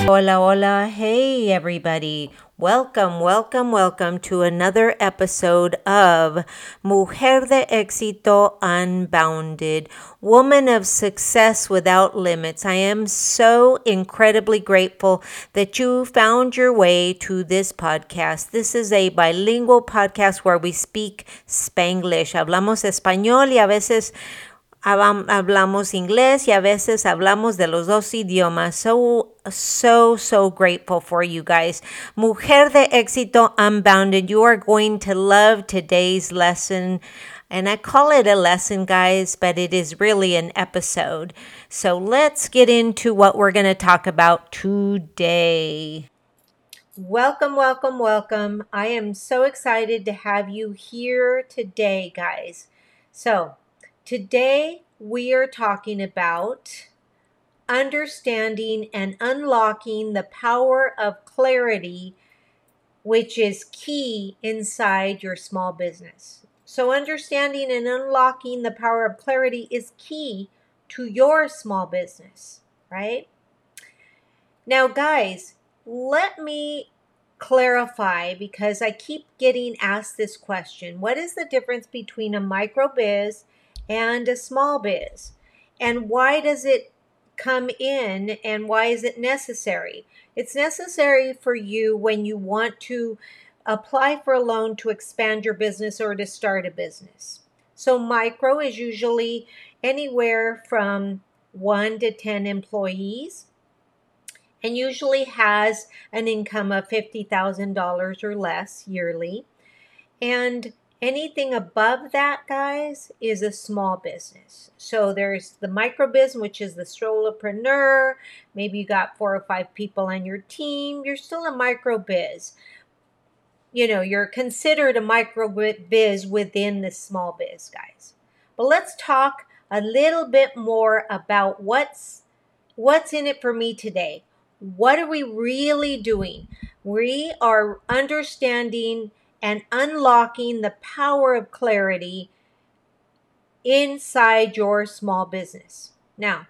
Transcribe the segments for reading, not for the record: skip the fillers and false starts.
Hola, hola. Hey, everybody. Welcome to another episode of Mujer de Éxito Unbounded, Woman of Success Without Limits. I am so incredibly grateful that you found your way to this podcast. This is a bilingual podcast where we speak Spanglish. Hablamos español y a veces hablamos inglés y a veces hablamos de los dos idiomas. So grateful for you guys. Mujer de Éxito Unbounded, you are going to love today's lesson. And I call it a lesson, guys, but it is really an episode. So let's get into what we're going to talk about today. Welcome. I am so excited to have you here today, guys. So, today we are talking about understanding and unlocking the power of clarity, which is key inside your small business. So, understanding and unlocking the power of clarity is key to your small business, right? Now, guys, let me clarify because I keep getting asked this question. What is the difference between a micro biz and a small biz? And why does it come in and why is it necessary? It's necessary for you when you want to apply for a loan to expand your business or to start a business. So micro is usually anywhere from 1 to 10 employees and usually has an income of $50,000 or less yearly. And anything above that, guys, is a small business. So there's the micro business, which is the solopreneur. Maybe you got 4 or 5 people on your team. You're still a micro biz. You know, you're considered a micro biz within the small biz, guys. But let's talk a little bit more about what's in it for me today. What are we really doing? We are understanding and unlocking the power of clarity inside your small business. Now,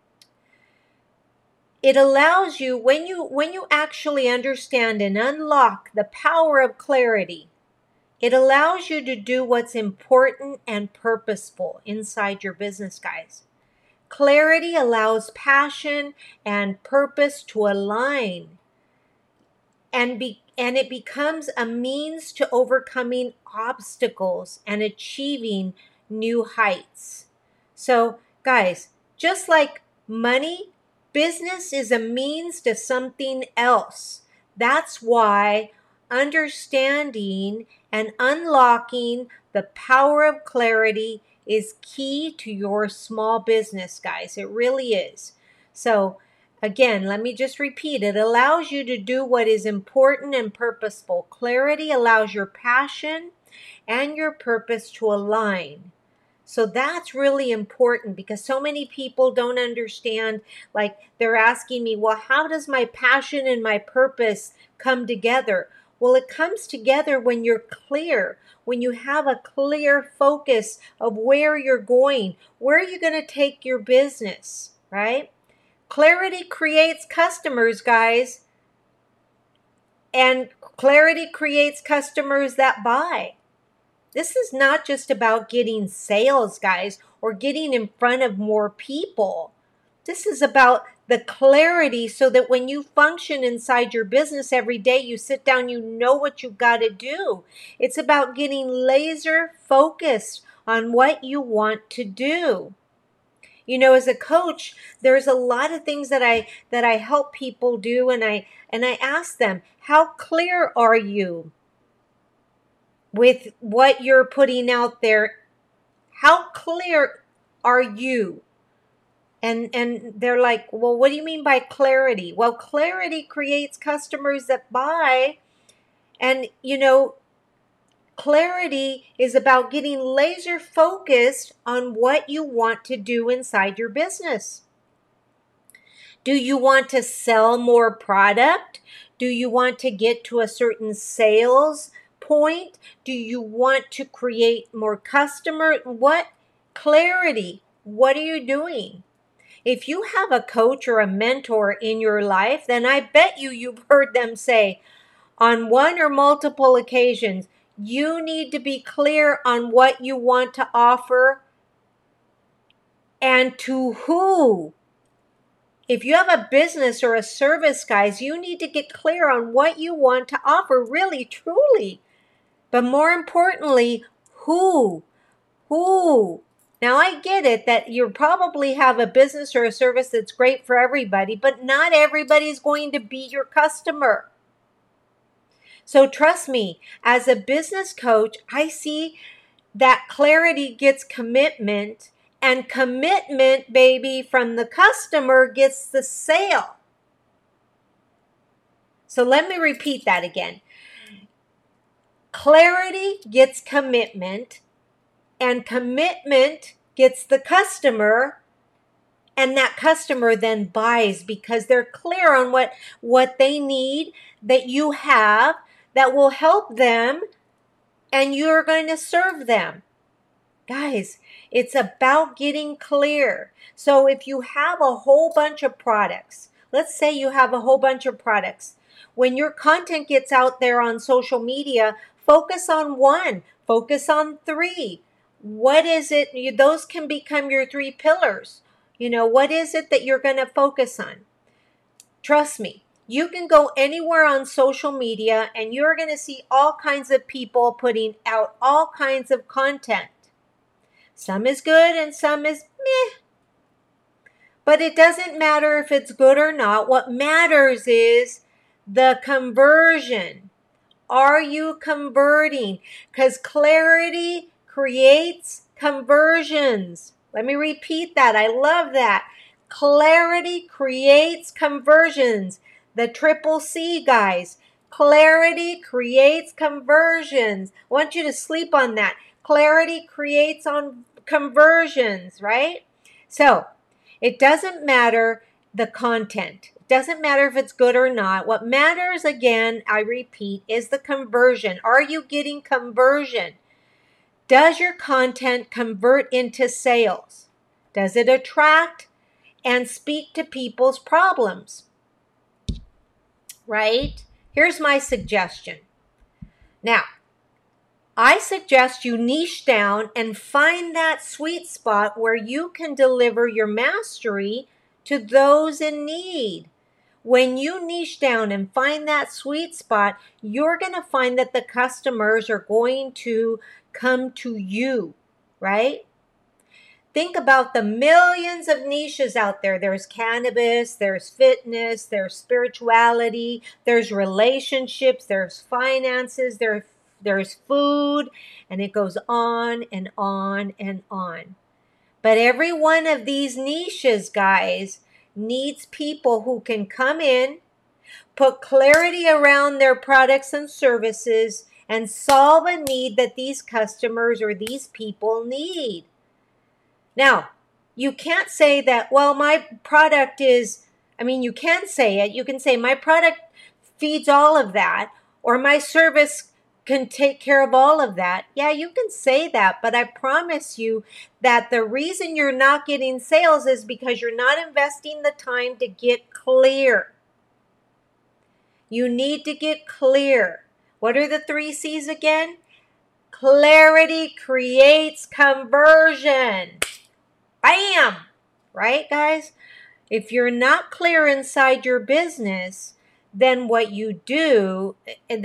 it allows you when you actually understand and unlock the power of clarity, it allows you to do what's important and purposeful inside your business, guys. Clarity allows passion and purpose to align, and it becomes a means to overcoming obstacles and achieving new heights. So, guys, just like money, business is a means to something else. That's why understanding and unlocking the power of clarity is key to your small business, guys. It really is. So, again, let me just repeat. It allows you to do what is important and purposeful. Clarity allows your passion and your purpose to align. So that's really important because so many people don't understand. Like, they're asking me, well, how does my passion and my purpose come together? Well, it comes together when you're clear, when you have a clear focus of where you're going, where are you going to take your business, right? Clarity creates customers, guys, and clarity creates customers that buy. This is not just about getting sales, guys, or getting in front of more people. This is about the clarity so that when you function inside your business every day, you sit down, you know what you've got to do. It's about getting laser focused on what you want to do. You know, as a coach, there's a lot of things that I help people do, and I ask them, how clear are you with what you're putting out there? How clear are you? And they're like, well, what do you mean by clarity? Well, clarity creates customers that buy. And, you know, clarity is about getting laser focused on what you want to do inside your business. Do you want to sell more product? Do you want to get to a certain sales point? Do you want to create more customer? What clarity? What are you doing? If you have a coach or a mentor in your life, then I bet you've heard them say on one or multiple occasions, you need to be clear on what you want to offer and to who. If you have a business or a service, guys, you need to get clear on what you want to offer, really, truly. But more importantly, who? Who? Now, I get it that you probably have a business or a service that's great for everybody, but not everybody's going to be your customer. So trust me, as a business coach, I see that clarity gets commitment, and commitment, baby, from the customer gets the sale. So let me repeat that again. Clarity gets commitment, and commitment gets the customer, and that customer then buys because they're clear on what they need that you have that will help them, and you're going to serve them. Guys, it's about getting clear. So if you have a whole bunch of products, let's say you have a whole bunch of products. When your content gets out there on social media, focus on one, focus on three. What is it? Those can become your three pillars. What is it that you're going to focus on? Trust me, you can go anywhere on social media and you're going to see all kinds of people putting out all kinds of content. Some is good and some is meh. But it doesn't matter if it's good or not. What matters is the conversion. Are you converting? Because clarity creates conversions. Let me repeat that. I love that. Clarity creates conversions. The triple C, guys. Clarity creates conversions. I want you to sleep on that. Clarity creates on conversions, right? So it doesn't matter the content. It doesn't matter if it's good or not. What matters, again, I repeat, is the conversion. Are you getting conversion? Does your content convert into sales? Does it attract and speak to people's problems? Right? Here's my suggestion. Now, I suggest you niche down and find that sweet spot where you can deliver your mastery to those in need. When you niche down and find that sweet spot, you're going to find that the customers are going to come to you, right? Think about the millions of niches out there. There's cannabis, there's fitness, there's spirituality, there's relationships, there's finances, there's food, and it goes on and on and on. But every one of these niches, guys, needs people who can come in, put clarity around their products and services, and solve a need that these customers or these people need. Now, you can't say that, well, my product is, you can say it. You can say my product feeds all of that, or my service can take care of all of that. Yeah, you can say that, but I promise you that the reason you're not getting sales is because you're not investing the time to get clear. You need to get clear. What are the 3 C's again? Clarity creates conversion. Bam! Right, guys? If you're not clear inside your business, then what you do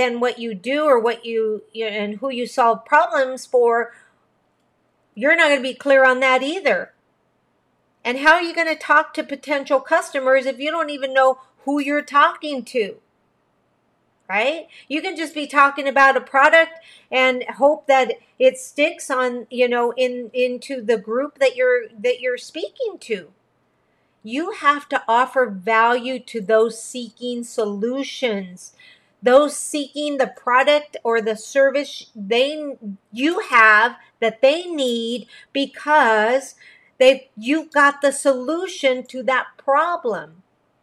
or what you and who you solve problems for, you're not going to be clear on that either. And how are you going to talk to potential customers if you don't even know who you're talking to? Right? You can just be talking about a product and hope that it sticks on, into the group that you're speaking to. You have to offer value to those seeking solutions, those seeking the product or the service you have that they need because you got the solution to that problem.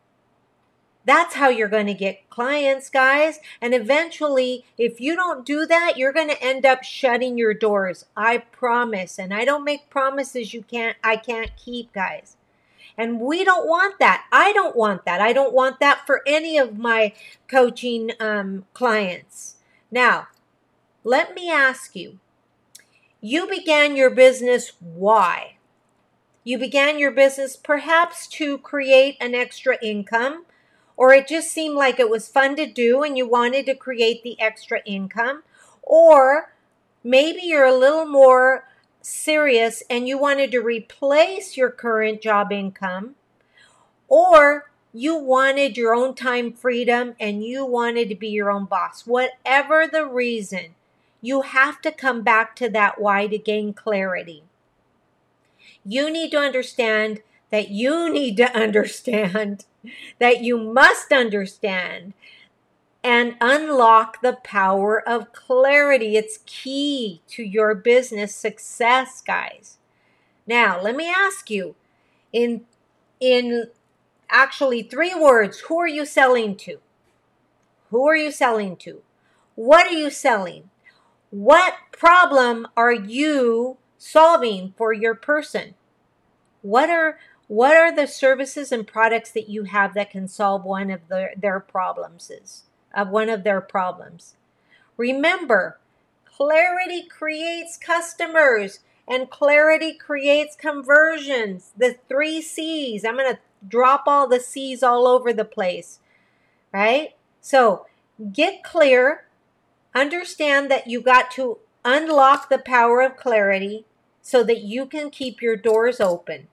That's how you're going to get clients, guys. And eventually, if you don't do that, you're going to end up shutting your doors. I promise. And I don't make promises I can't keep, guys. And we don't want that. I don't want that. I don't want that for any of my coaching clients. Now, let me ask you, you began your business, why? You began your business perhaps to create an extra income, or it just seemed like it was fun to do and you wanted to create the extra income, or maybe you're a little more serious and you wanted to replace your current job income, or you wanted your own time freedom and you wanted to be your own boss. Whatever the reason, you have to come back to that why to gain clarity. You need to understand that you need to understand that you must understand and unlock the power of clarity. It's key to your business success, guys. Now, let me ask you, in actually 3 words, who are you selling to? Who are you selling to? What are you selling? What problem are you solving for your person? What are the services and products that you have that can solve one of their problems? Remember, clarity creates customers and clarity creates conversions. The 3 C's. I'm going to drop all the C's all over the place, right? So get clear. Understand that you got to unlock the power of clarity so that you can keep your doors open.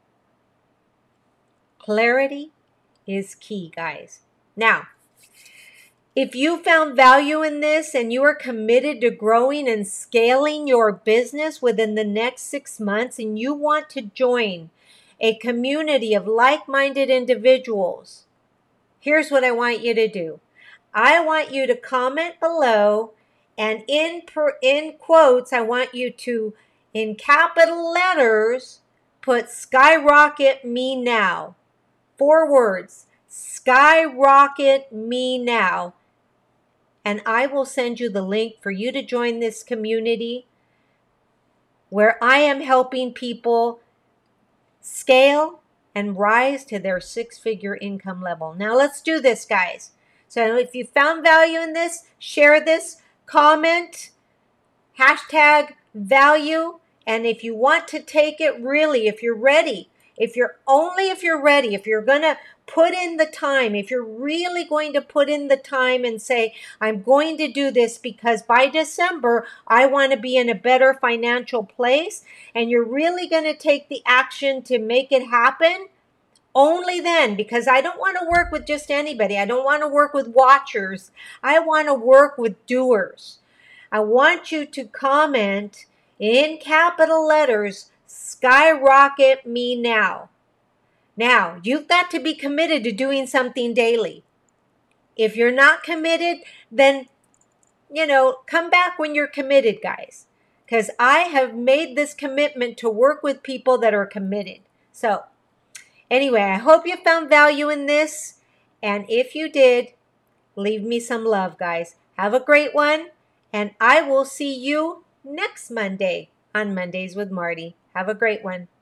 Clarity is key, guys. Now, if you found value in this and you are committed to growing and scaling your business within the next 6 months and you want to join a community of like-minded individuals, here's what I want you to do. I want you to comment below, and in quotes, I want you to, in capital letters, put skyrocket me now. 4 words, skyrocket me now. And I will send you the link for you to join this community where I am helping people scale and rise to their 6-figure income level. Now let's do this, guys. So if you found value in this, share this, comment, hashtag value. And if you want to take it really, if you're ready, if you're going to put in the time, if you're really going to put in the time and say, I'm going to do this because by December, I want to be in a better financial place, and you're really going to take the action to make it happen, only then, because I don't want to work with just anybody. I don't want to work with watchers. I want to work with doers. I want you to comment in capital letters, skyrocket me now. Now, you've got to be committed to doing something daily. If you're not committed, then, come back when you're committed, guys. Because I have made this commitment to work with people that are committed. So, anyway, I hope you found value in this. And if you did, leave me some love, guys. Have a great one. And I will see you next Monday on Mondays with Marty. Have a great one.